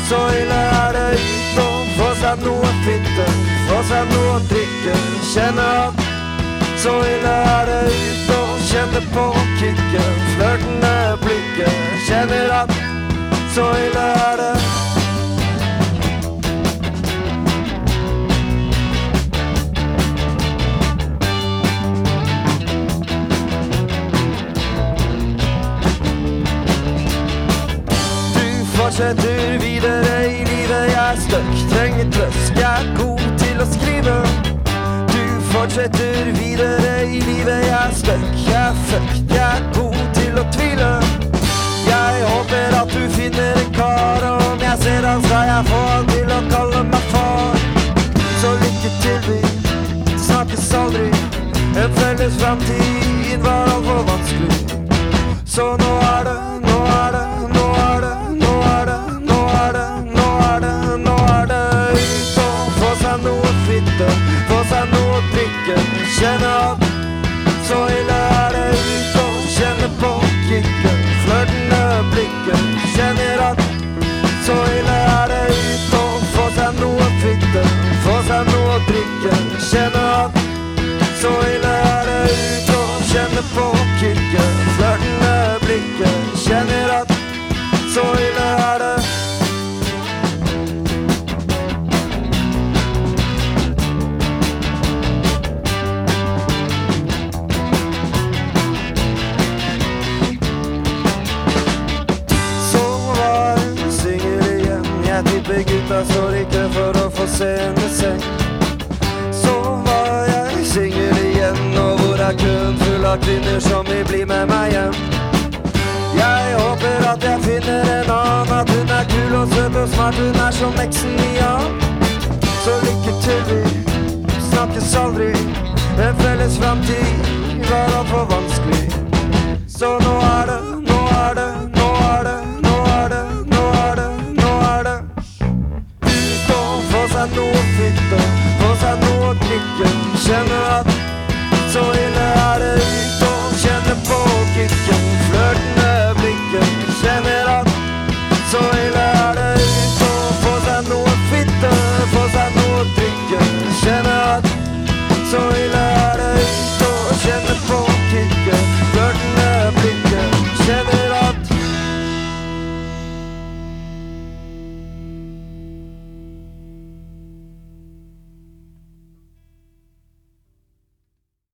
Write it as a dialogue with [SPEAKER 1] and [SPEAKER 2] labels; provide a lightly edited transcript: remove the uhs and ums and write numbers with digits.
[SPEAKER 1] Så ille det ut å få seg noe fitte, få seg noe å drikke, kjenne at så ille det ut å kjenne på kicken, flørtende blikket, kjenner at så ille det. Du fortsetter videre i livet, jeg er støkk, trenger trøst, jeg er god til å skrive. Fortsetter videre i livet, jeg er støkk, jeg er fucked, jeg er god til å tvile. Jeg håper at du finner en kar, og om jeg ser han skal jeg få han til å kalle meg far. Så lykke til, vi snakkes aldri, en felles fremtid var alt for vanskelig. Så nå er det, nå er det, nå er det, nå er det, nå er det, nå er det, nå er det ut å få seg noe fitte, få seg noe å drikke, kjenne at så ille det ut å kjenne på kicken, flørtende blikket, kjenner at så ille det ut å få seg noe fitte, få seg noe å drikke, kjenne at så ille det ut å kjenne på kicken, flørtende blikket, kjenner at så ille det. Jeg tipper gutta står i kø for å få se henne seng. Så var jeg singel igjen, og hvor er køen full av kvinner som vil bli med meg hjem? Jeg håper at jeg finner en annen, at hun er kul og søt og smart, hun er som eksen i han. Så lykke til, vi snakkes aldri, en felles fremtid var alt for vanskelig.